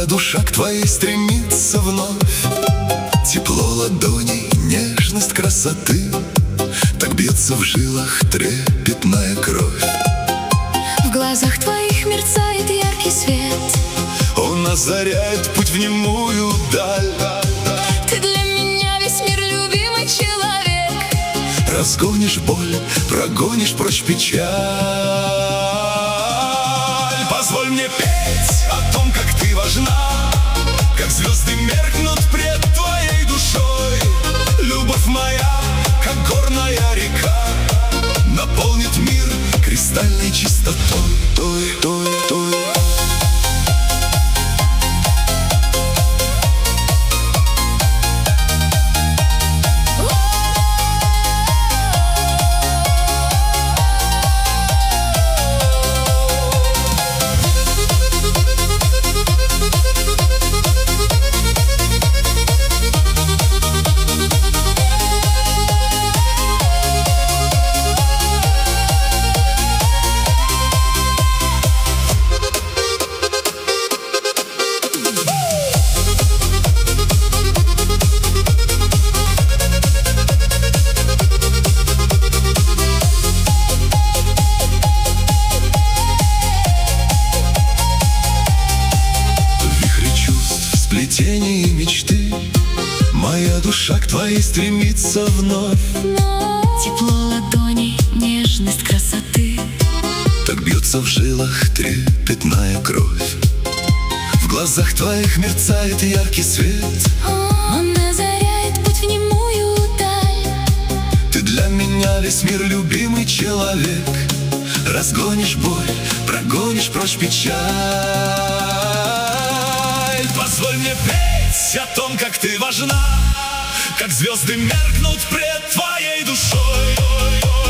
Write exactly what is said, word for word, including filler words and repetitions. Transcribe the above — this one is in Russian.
Моя душа к твоей стремится вновь. Тепло ладоней, нежность красоты, так бьется в жилах трепетная кровь. В глазах твоих мерцает яркий свет, Он озаряет путь в немую даль. ты для меня весь мир, любимый человек. Разгонишь боль, прогонишь прочь печаль. Позволь мне петь о том, как ты важна, как звезды меркнут пред твоей душой. Любовь моя, как горная река, наполнит мир кристальной чистотой. Той, той, той. Плетение мечты, моя душа к твоей стремится вновь. Тепло ладоней, нежность красоты, так бьется в жилах трепетная кровь. В глазах твоих мерцает яркий свет, он озаряет путь в немую даль. ты для меня весь мир, любимый человек. Разгонишь боль, прогонишь прочь печаль. Позволь мне петь о том, как ты важна, как звезды меркнут пред твоей душой.